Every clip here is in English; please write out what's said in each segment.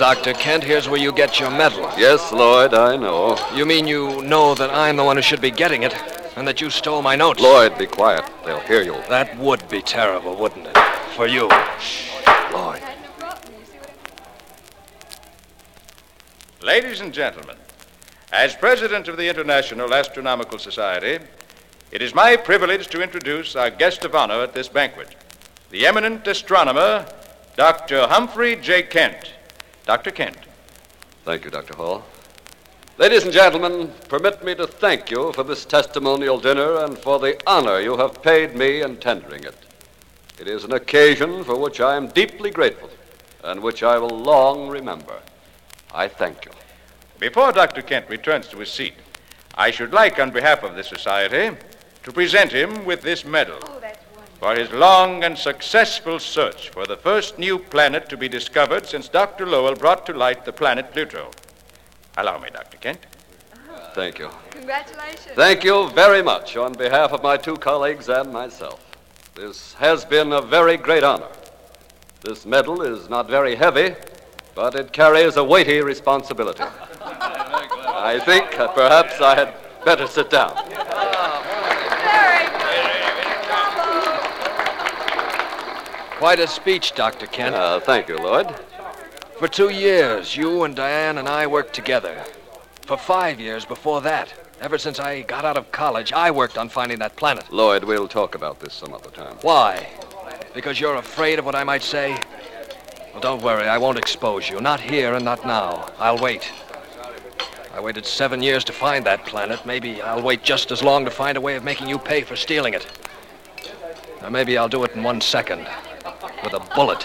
Dr. Kent, here's where you get your medal. Yes, Lloyd, I know. You mean you know that I'm the one who should be getting it, and that you stole my notes? Lloyd, be quiet. They'll hear you. That would be terrible, wouldn't it? For you. Shh. Lloyd. Ladies and gentlemen, as president of the International Astronomical Society, it is my privilege to introduce our guest of honor at this banquet, the eminent astronomer, Dr. Humphrey J. Kent. Dr. Kent. Thank you, Dr. Hall. Ladies and gentlemen, permit me to thank you for this testimonial dinner and for the honor you have paid me in tendering it. It is an occasion for which I am deeply grateful and which I will long remember. I thank you. Before Dr. Kent returns to his seat, I should like, on behalf of the Society, to present him with this medal for his long and successful search for the first new planet to be discovered since Dr. Lowell brought to light the planet Pluto. Allow me, Dr. Kent. Thank you. Congratulations. Thank you very much on behalf of my two colleagues and myself. This has been a very great honor. This medal is not very heavy, but it carries a weighty responsibility. I think perhaps I had better sit down. Quite a speech, Dr. Kent. Thank you, Lloyd. For 2 years, you and Diane and I worked together. For 5 years before that, ever since I got out of college, I worked on finding that planet. Lloyd, we'll talk about this some other time. Why? Because you're afraid of what I might say? Well, don't worry, I won't expose you. Not here and not now. I'll wait. I waited 7 years to find that planet. Maybe I'll wait just as long to find a way of making you pay for stealing it. Or maybe I'll do it in 1 second. With a bullet.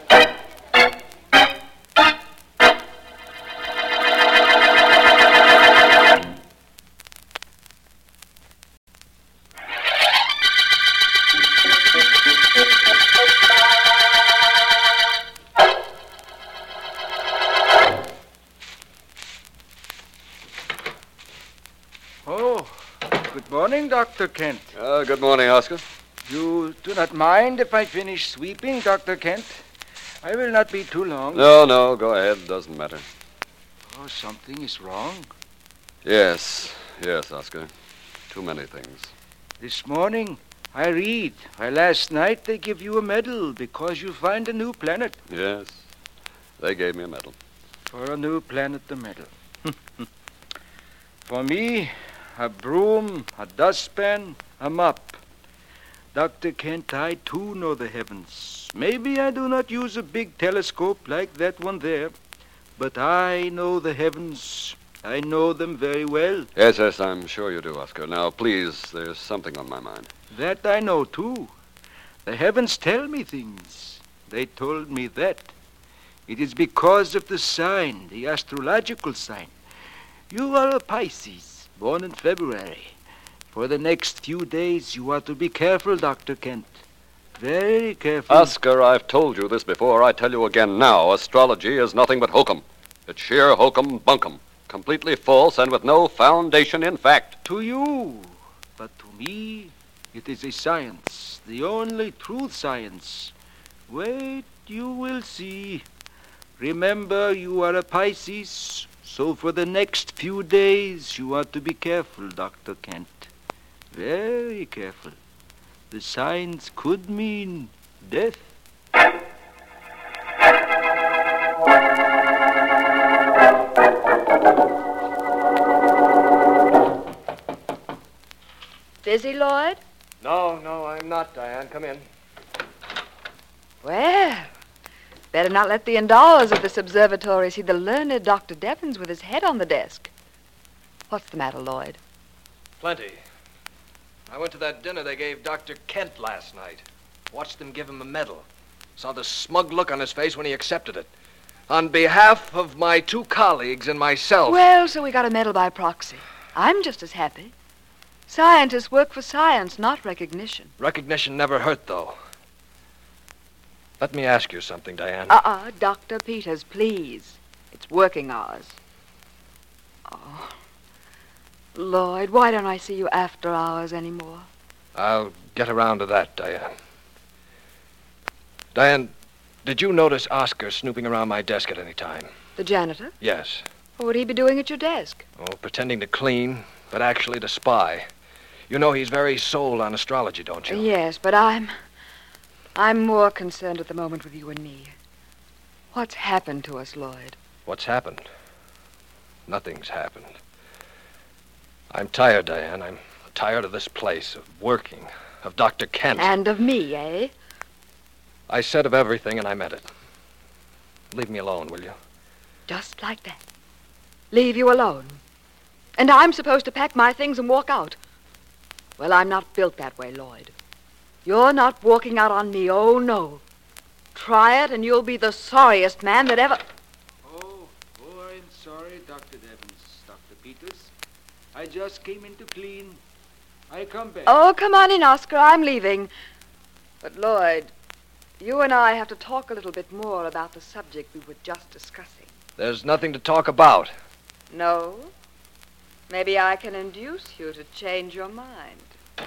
Oh, good morning, Dr. Kent. Good morning, Oscar. You do not mind if I finish sweeping, Dr. Kent? I will not be too long. No, go ahead. Doesn't matter. Oh, something is wrong. Yes, Oscar. Too many things. This morning, I read. Why, last night they give you a medal because you find a new planet. Yes, they gave me a medal. For a new planet, a medal. For me, a broom, a dustpan, a mop. Dr. Kent, I too know the heavens. Maybe I do not use a big telescope like that one there, but I know the heavens. I know them very well. Yes, I'm sure you do, Oscar. Now, please, there's something on my mind. That I know too. The heavens tell me things. They told me that. It is because of the sign, the astrological sign. You are a Pisces, born in February. For the next few days, you are to be careful, Dr. Kent. Very careful. Oscar, I've told you this before. I tell you again now. Astrology is nothing but hokum. It's sheer hokum bunkum. Completely false and with no foundation in fact. To you. But to me, it is a science. The only true science. Wait, you will see. Remember, you are a Pisces. So for the next few days, you are to be careful, Dr. Kent. Very careful. The signs could mean death. Busy, Lloyd? No, I'm not, Diane. Come in. Well, better not let the endowers of this observatory see the learned Dr. Devons with his head on the desk. What's the matter, Lloyd? Plenty. I went to that dinner they gave Dr. Kent last night. Watched them give him a medal. Saw the smug look on his face when he accepted it. On behalf of my two colleagues and myself. Well, so we got a medal by proxy. I'm just as happy. Scientists work for science, not recognition. Recognition never hurt, though. Let me ask you something, Diane. Dr. Peters, please. It's working hours. Oh. Lloyd, why don't I see you after hours anymore? I'll get around to that, Diane. Diane, did you notice Oscar snooping around my desk at any time? The janitor? Yes. What would he be doing at your desk? Oh, pretending to clean, but actually to spy. You know he's very sold on astrology, don't you? Yes, but I'm more concerned at the moment with you and me. What's happened to us, Lloyd? What's happened? Nothing's happened. I'm tired, Diane. I'm tired of this place, of working, of Dr. Kent. And of me, eh? I said of everything, and I meant it. Leave me alone, will you? Just like that. Leave you alone. And I'm supposed to pack my things and walk out. Well, I'm not built that way, Lloyd. You're not walking out on me, oh no. Try it and you'll be the sorriest man that ever... Oh, I'm sorry, Dr. Devens, Dr. Peters. I just came in to clean. I come back. Oh, come on in, Oscar. I'm leaving. But, Lloyd, you and I have to talk a little bit more about the subject we were just discussing. There's nothing to talk about. No? Maybe I can induce you to change your mind.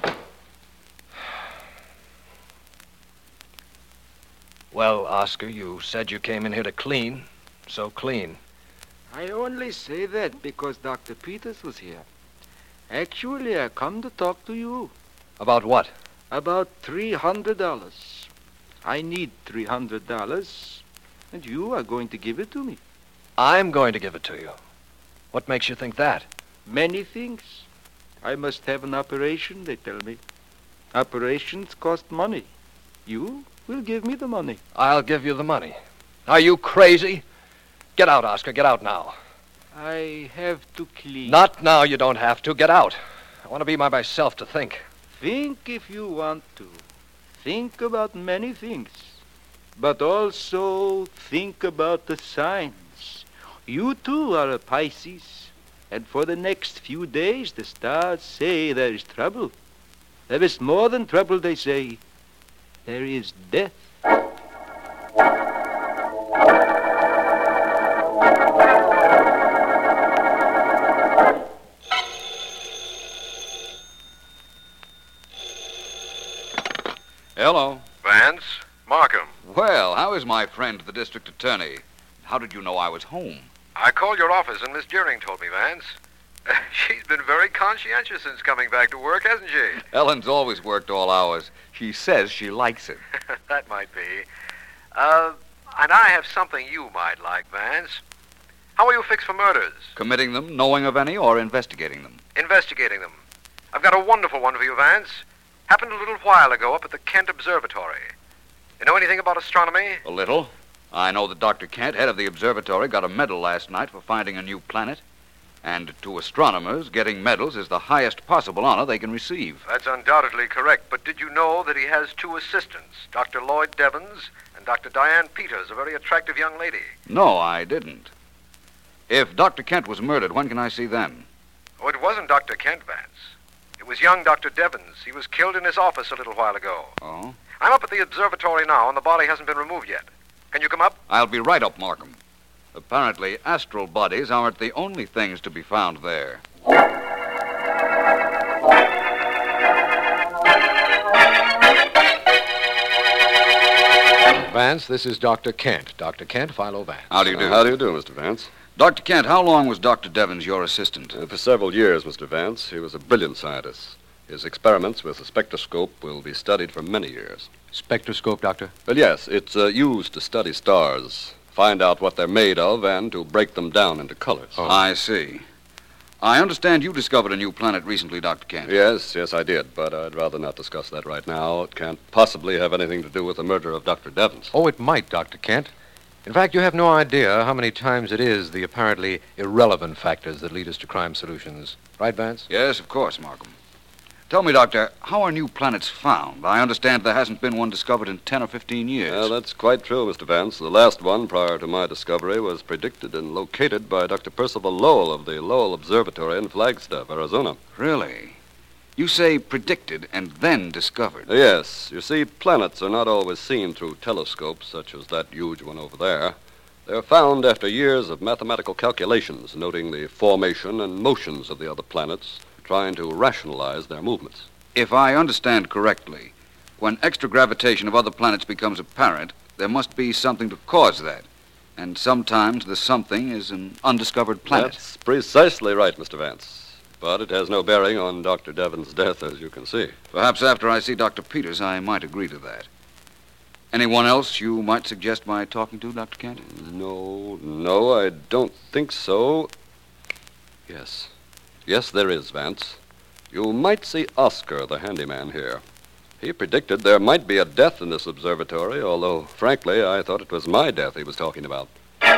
Well, Oscar, you said you came in here to clean, so clean. I only say that because Dr. Peters was here. Actually, I come to talk to you. About what? About $300. I need $300, and you are going to give it to me. I'm going to give it to you. What makes you think that? Many things. I must have an operation, they tell me. Operations cost money. You will give me the money. I'll give you the money. Are you crazy? Get out, Oscar. Get out now. I have to clean. Not now. You don't have to. Get out. I want to be by myself to think. Think if you want to. Think about many things. But also think about the signs. You too are a Pisces. And for the next few days, the stars say there is trouble. There is more than trouble, they say. There is death. Hello. Vance, Markham. Well, how is my friend, the district attorney? How did you know I was home? I called your office and Miss Deering told me, Vance. She's been very conscientious since coming back to work, hasn't she? Ellen's always worked all hours. She says she likes it. That might be. And I have something you might like, Vance. How are you fixed for murders? Committing them, knowing of any, or investigating them? Investigating them. I've got a wonderful one for you, Vance. Happened a little while ago up at the Kent Observatory. You know anything about astronomy? A little. I know that Dr. Kent, head of the observatory, got a medal last night for finding a new planet. And to astronomers, getting medals is the highest possible honor they can receive. That's undoubtedly correct, but did you know that he has two assistants, Dr. Lloyd Devens and Dr. Diane Peters, a very attractive young lady? No, I didn't. If Dr. Kent was murdered, when can I see them? Oh, it wasn't Dr. Kent, Vance. It was young Dr. Devens. He was killed in his office a little while ago. Oh? I'm up at the observatory now, and the body hasn't been removed yet. Can you come up? I'll be right up, Markham. Apparently, astral bodies aren't the only things to be found there. Vance, this is Dr. Kent. Dr. Kent, Philo Vance. How do you do? How do you do, Mr. Vance? Dr. Kent, how long was Dr. Devens your assistant? For several years, Mr. Vance. He was a brilliant scientist. His experiments with the spectroscope will be studied for many years. Spectroscope, Doctor? Well, yes, it's used to study stars, find out what they're made of, and to break them down into colors. Oh. I see. I understand you discovered a new planet recently, Dr. Kent. Yes, I did, but I'd rather not discuss that right now. It can't possibly have anything to do with the murder of Dr. Devens. Oh, it might, Dr. Kent. In fact, you have no idea how many times it is the apparently irrelevant factors that lead us to crime solutions. Right, Vance? Yes, of course, Markham. Tell me, Doctor, how are new planets found? I understand there hasn't been one discovered in 10 or 15 years. Well, that's quite true, Mr. Vance. The last one, prior to my discovery, was predicted and located by Dr. Percival Lowell of the Lowell Observatory in Flagstaff, Arizona. Really? You say predicted and then discovered? Yes. You see, planets are not always seen through telescopes, such as that huge one over there. They're found after years of mathematical calculations, noting the formation and motions of the other planets, trying to rationalize their movements. If I understand correctly, when extra gravitation of other planets becomes apparent, there must be something to cause that. And sometimes the something is an undiscovered planet. That's precisely right, Mr. Vance. But it has no bearing on Dr. Devon's death, as you can see. Perhaps after I see Dr. Peters, I might agree to that. Anyone else you might suggest my talking to, Dr. Kent? No, I don't think so. Yes, there is, Vance. You might see Oscar, the handyman here. He predicted there might be a death in this observatory, although, frankly, I thought it was my death he was talking about.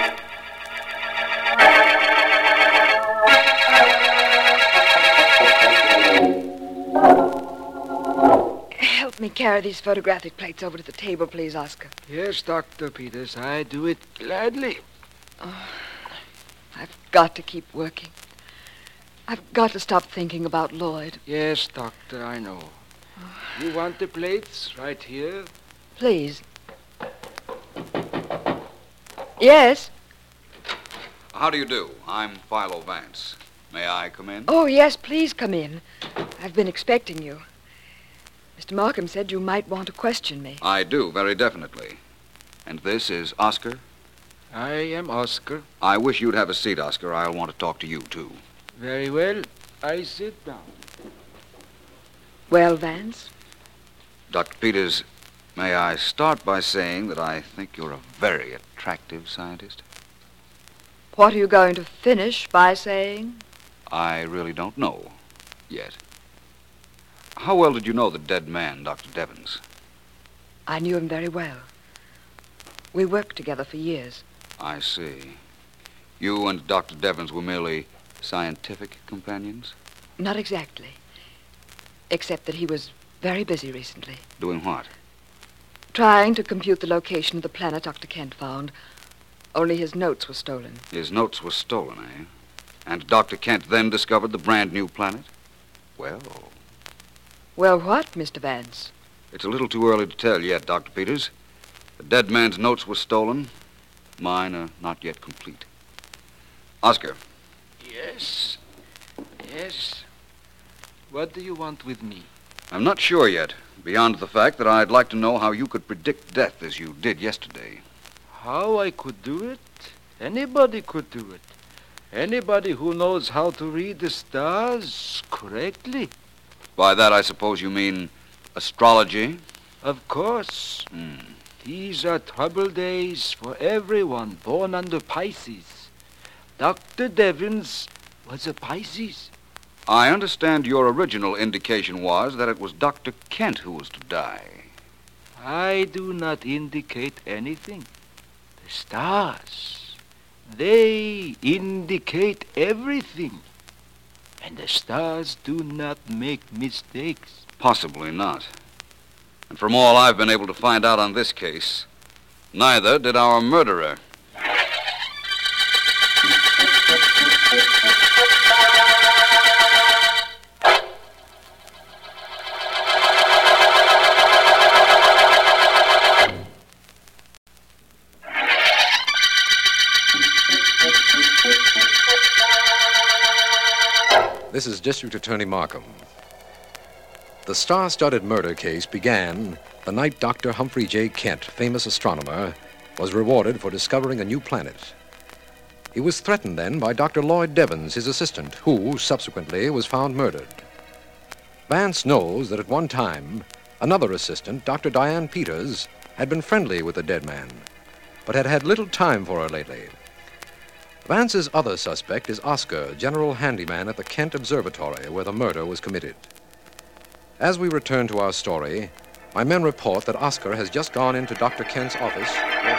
Help me carry these photographic plates over to the table, please, Oscar. Yes, Dr. Peters, I do it gladly. Oh, I've got to keep working. I've got to stop thinking about Lloyd. Yes, Doctor, I know. You want the plates right here? Please. Yes? How do you do? I'm Philo Vance. May I come in? Oh, yes, please come in. I've been expecting you. Mr. Markham said you might want to question me. I do, very definitely. And this is Oscar? I am Oscar. I wish you'd have a seat, Oscar. I'll want to talk to you, too. Very well. I sit down. Well, Vance? Dr. Peters, may I start by saying that I think you're a very attractive scientist? What are you going to finish by saying? I really don't know yet. How well did you know the dead man, Dr. Devons? I knew him very well. We worked together for years. I see. You and Dr. Devons were merely scientific companions? Not exactly. Except that he was very busy recently. Doing what? Trying to compute the location of the planet Dr. Kent found. Only his notes were stolen. His notes were stolen, eh? And Dr. Kent then discovered the brand new planet? Well... Well, what, Mr. Vance? It's a little too early to tell yet, Dr. Peters. The dead man's notes were stolen. Mine are not yet complete. Oscar. Yes. What do you want with me? I'm not sure yet, beyond the fact that I'd like to know how you could predict death as you did yesterday. How I could do it? Anybody could do it. Anybody who knows how to read the stars correctly. By that, I suppose you mean astrology? Of course. These are troubled days for everyone born under Pisces. Dr. Devons was a Pisces. I understand your original indication was that it was Dr. Kent who was to die. I do not indicate anything. The stars, they indicate everything. And the stars do not make mistakes. Possibly not. And from all I've been able to find out on this case, neither did our murderer. This is District Attorney Markham. The star-studded murder case began the night Dr. Humphrey J. Kent, famous astronomer, was rewarded for discovering a new planet. He was threatened then by Dr. Lloyd Devons, his assistant, who subsequently was found murdered. Vance knows that at one time, another assistant, Dr. Diane Peters, had been friendly with the dead man, but had had little time for her lately. Vance's other suspect is Oscar, general handyman at the Kent Observatory, where the murder was committed. As we return to our story, my men report that Oscar has just gone into Dr. Kent's office.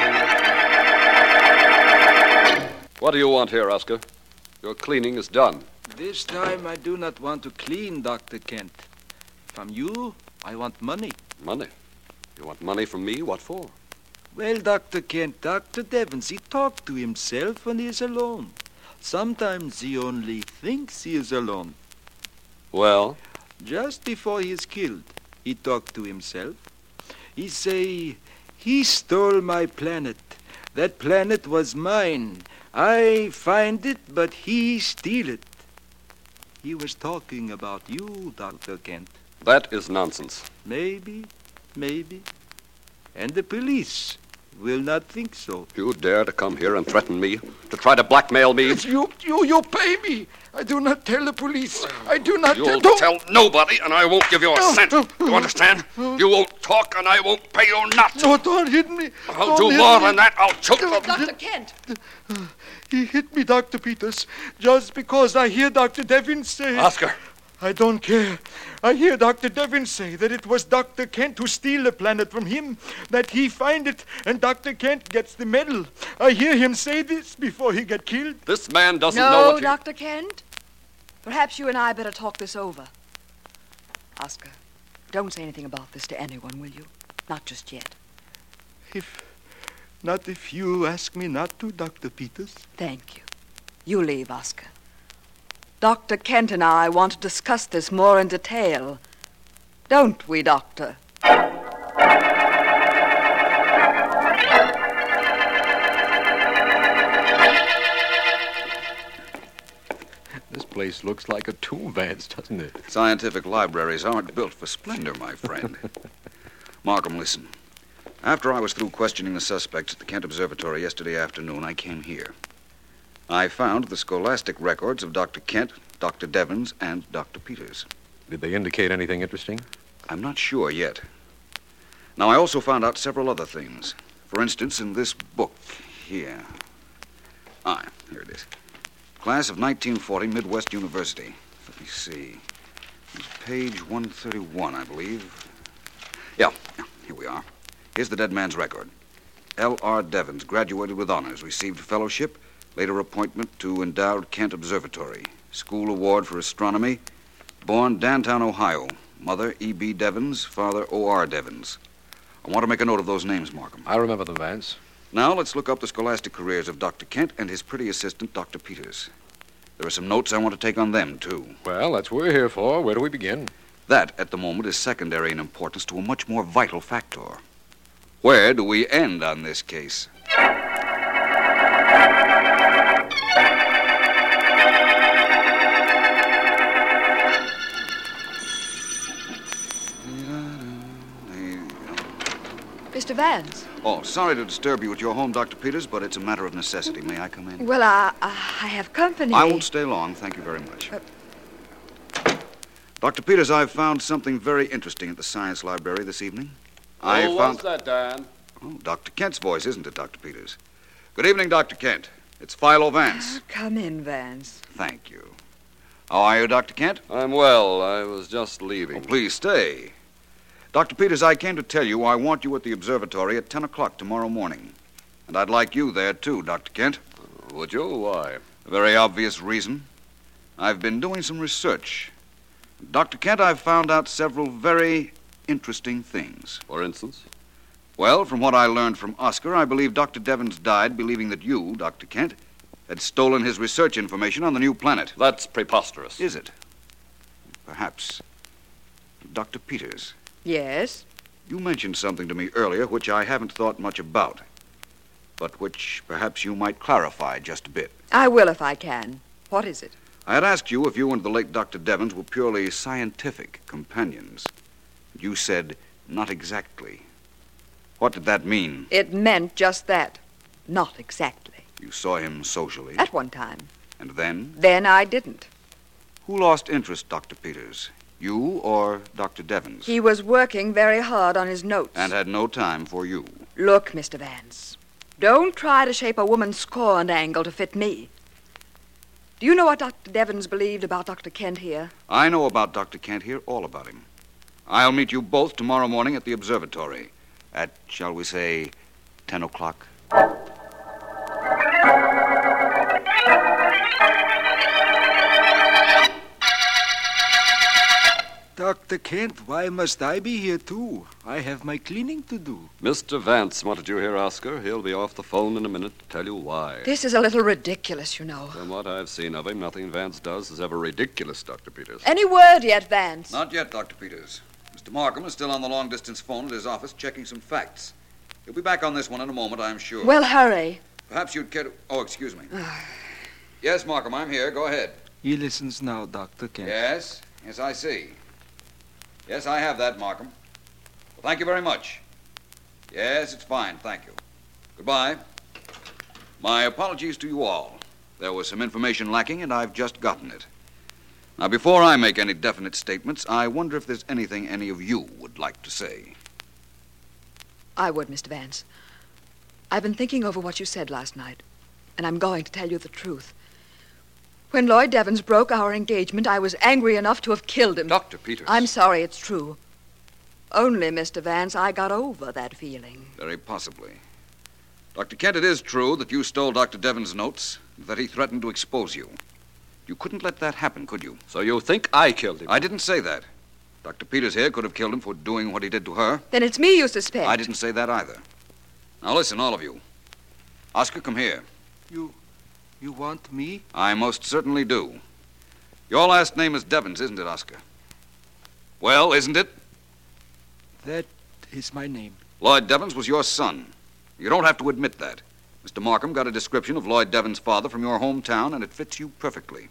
What do you want here, Oscar? Your cleaning is done. This time I do not want to clean, Dr. Kent. From you, I want money. Money? You want money from me? What for? Well, Dr. Kent, Dr. Devons, he talked to himself when he is alone. Sometimes he only thinks he is alone. Well? Just before he is killed, he talked to himself. He say, he stole my planet. That planet was mine. I find it, but he steal it. He was talking about you, Dr. Kent. That is nonsense. Maybe. And the police, will not think so. You dare to come here and threaten me? To try to blackmail me? You pay me. I do not tell the police. I do not You'll tell nobody, and I won't give you a cent. You understand? You won't talk, and I won't pay you nothing. No, don't hit me. I'll do more than that. I'll choke you. Dr. Kent! He hit me, Dr. Peters, just because I hear Dr. Devins say... Oscar. I don't care. I hear Dr. Devins say that it was Dr. Kent who steal the planet from him, that he find it, and Dr. Kent gets the medal. I hear him say this before he get killed. This man doesn't know No, what Dr. Kent. Perhaps you and I better talk this over. Oscar, don't say anything about this to anyone, will you? Not just yet. Not if you ask me not to, Dr. Peters. Thank you. You leave, Oscar. Dr. Kent and I want to discuss this more in detail. Don't we, Doctor? This place looks like a tomb, Vance, doesn't it? Scientific libraries aren't built for splendor, my friend. Markham, listen. After I was through questioning the suspects at the Kent Observatory yesterday afternoon, I came here. I found the scholastic records of Dr. Kent, Dr. Devins, and Dr. Peters. Did they indicate anything interesting? I'm not sure yet. Now, I also found out several other things. For instance, in this book here. Here it is. Class of 1940, Midwest University. Let me see. It's page 131, I believe. Yeah, here we are. Here's the dead man's record. L.R. Devins, graduated with honors, received fellowship, later appointment to endowed Kent Observatory. School award for astronomy. Born Dantown, Ohio. Mother E.B. Devins, father O.R. Devins. I want to make a note of those names, Markham. I remember them, Vance. Now let's look up the scholastic careers of Dr. Kent and his pretty assistant, Dr. Peters. There are some notes I want to take on them, too. Well, that's what we're here for. Where do we begin? That, at the moment, is secondary in importance to a much more vital factor. Where do we end on this case? Mr. Vance. Oh, sorry to disturb you at your home, Dr. Peters, but it's a matter of necessity. May I come in? Well, I have company. I won't stay long. Thank you very much. Dr. Peters, I've found something very interesting at the science library this evening. What's that, Dan? Oh, Dr. Kent's voice, isn't it, Dr. Peters? Good evening, Dr. Kent. It's Philo Vance. Come in, Vance. Thank you. How are you, Dr. Kent? I'm well. I was just leaving. Oh, please stay. Dr. Peters, I came to tell you I want you at the observatory at 10 o'clock tomorrow morning. And I'd like you there, too, Dr. Kent. Would you? Why? A very obvious reason. I've been doing some research. Dr. Kent, I've found out several very interesting things. For instance? Well, from what I learned from Oscar, I believe Dr. Devins died believing that you, Dr. Kent, had stolen his research information on the new planet. That's preposterous. Is it? Perhaps. Dr. Peters. Yes? You mentioned something to me earlier which I haven't thought much about, but which perhaps you might clarify just a bit. I will if I can. What is it? I had asked you if you and the late Dr. Devins were purely scientific companions. You said, not exactly. What did that mean? It meant just that. Not exactly. You saw him socially? At one time. And then? Then I didn't. Who lost interest, Dr. Peters? You or Dr. Devins? He was working very hard on his notes. And had no time for you. Look, Mr. Vance, don't try to shape a woman's scorned angle to fit me. Do you know what Dr. Devins believed about Dr. Kent here? I know about Dr. Kent here, all about him. I'll meet you both tomorrow morning at the observatory at, shall we say, 10 o'clock. Dr. Kent, why must I be here, too? I have my cleaning to do. Mr. Vance wanted you here, Oscar. He'll be off the phone in a minute to tell you why. This is a little ridiculous, you know. From what I've seen of him, nothing Vance does is ever ridiculous, Dr. Peters. Any word yet, Vance? Not yet, Dr. Peters. Mr. Markham is still on the long-distance phone at his office checking some facts. He'll be back on this one in a moment, I'm sure. Well, hurry. Perhaps you'd care to... Oh, excuse me. Yes, Markham, I'm here. Go ahead. He listens now, Dr. Kent. Yes? Yes, I see. Yes, I have that, Markham. Well, thank you very much. Yes, it's fine. Thank you. Goodbye. My apologies to you all. There was some information lacking, and I've just gotten it. Now, before I make any definite statements, I wonder if there's anything any of you would like to say. I would, Mr. Vance. I've been thinking over what you said last night, and I'm going to tell you the truth. When Lloyd Devons broke our engagement, I was angry enough to have killed him. Dr. Peters. I'm sorry, it's true. Only, Mr. Vance, I got over that feeling. Very possibly. Dr. Kent, it is true that you stole Dr. Devons' notes, that he threatened to expose you. You couldn't let that happen, could you? So you think I killed him? I didn't say that. Dr. Peters here could have killed him for doing what he did to her. Then it's me you suspect. I didn't say that either. Now listen, all of you. Oscar, come here. You want me? I most certainly do. Your last name is Devons, isn't it, Oscar? Well, isn't it? That is my name. Lloyd Devons was your son. You don't have to admit that. Mr. Markham got a description of Lloyd Devons' father from your hometown, and it fits you perfectly.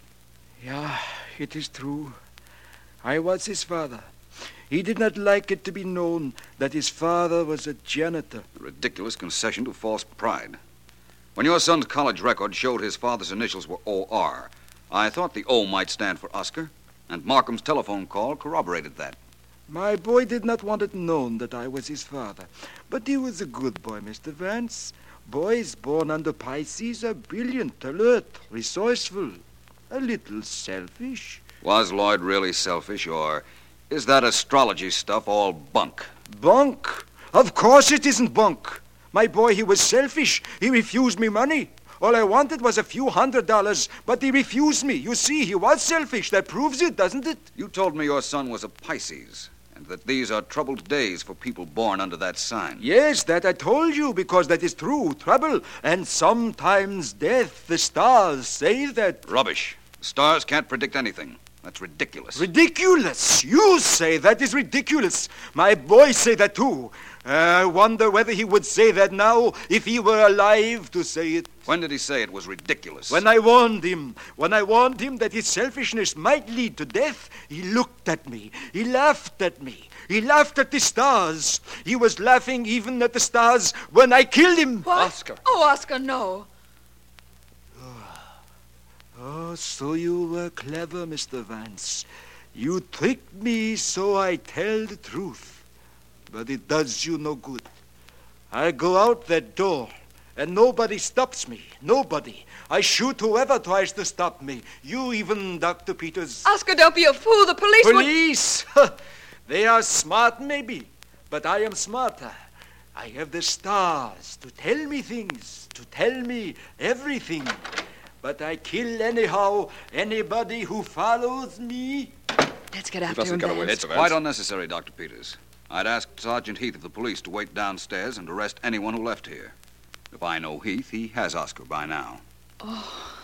Yeah, it is true. I was his father. He did not like it to be known that his father was a janitor. A ridiculous concession to false pride. When your son's college record showed his father's initials were O.R., I thought the O might stand for Oscar, and Markham's telephone call corroborated that. My boy did not want it known that I was his father, but he was a good boy, Mr. Vance. Boys born under Pisces are brilliant, alert, resourceful, a little selfish. Was Lloyd really selfish, or is that astrology stuff all bunk? Bunk? Of course it isn't bunk. My boy, he was selfish. He refused me money. All I wanted was a few $100, but he refused me. You see, he was selfish. That proves it, doesn't it? You told me your son was a Pisces, and that these are troubled days for people born under that sign. Yes, that I told you, because that is true. Trouble, and sometimes death. The stars say that. Rubbish. The stars can't predict anything. That's ridiculous. Ridiculous? You say that is ridiculous. My boys say that too. I wonder whether he would say that now if he were alive to say it. When did he say it was ridiculous? When I warned him that his selfishness might lead to death, he looked at me. He laughed at me. He laughed at the stars. He was laughing even at the stars when I killed him. What? Oscar. Oh, Oscar, no. Oh, so you were clever, Mr. Vance. You tricked me so I tell the truth. But it does you no good. I go out that door, and nobody stops me. Nobody. I shoot whoever tries to stop me. You even, Dr. Peters. Oscar, don't be a fool. The police would... Police? They are smart, maybe. But I am smarter. I have the stars to tell me things, to tell me everything. But I kill anyhow anybody who follows me. Let's get after him, Vance. It's quite unnecessary, Dr. Peters. I'd asked Sergeant Heath of the police to wait downstairs and arrest anyone who left here. If I know Heath, he has Oscar by now. Oh,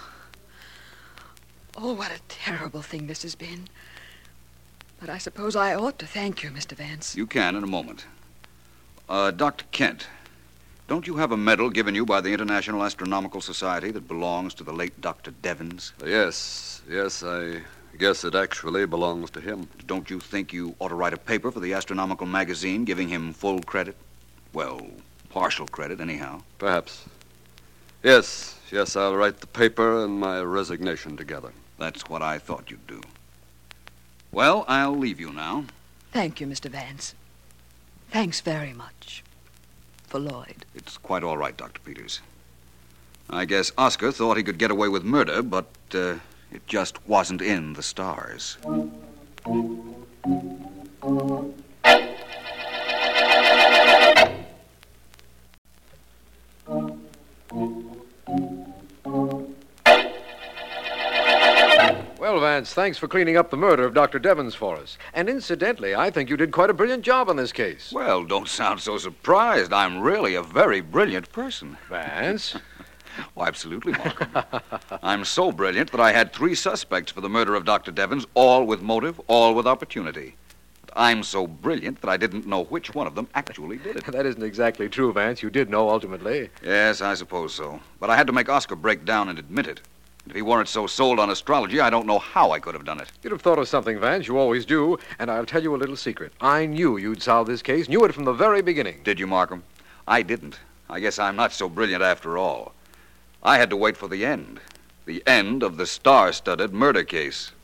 what a terrible thing this has been. But I suppose I ought to thank you, Mr. Vance. You can in a moment. Dr. Kent, don't you have a medal given you by the International Astronomical Society that belongs to the late Dr. Devons? Yes, I guess it actually belongs to him. Don't you think you ought to write a paper for the Astronomical Magazine giving him full credit? Well, partial credit, anyhow. Perhaps. Yes, I'll write the paper and my resignation together. That's what I thought you'd do. Well, I'll leave you now. Thank you, Mr. Vance. Thanks very much. For Lloyd. It's quite all right, Dr. Peters. I guess Oscar thought he could get away with murder, but it just wasn't in the stars. Well, Vance, thanks for cleaning up the murder of Dr. Devons for us. And incidentally, I think you did quite a brilliant job on this case. Well, don't sound so surprised. I'm really a very brilliant person. Vance? Why, absolutely, Markham. I'm so brilliant that I had 3 suspects for the murder of Dr. Devons, all with motive, all with opportunity. But I'm so brilliant that I didn't know which one of them actually did it. That isn't exactly true, Vance. You did know ultimately. Yes, I suppose so. But I had to make Oscar break down and admit it. And if he weren't so sold on astrology, I don't know how I could have done it. You'd have thought of something, Vance. You always do. And I'll tell you a little secret. I knew you'd solve this case. Knew it from the very beginning. Did you, Markham? I didn't. I guess I'm not so brilliant after all. I had to wait for the end. The end of the star-studded murder case.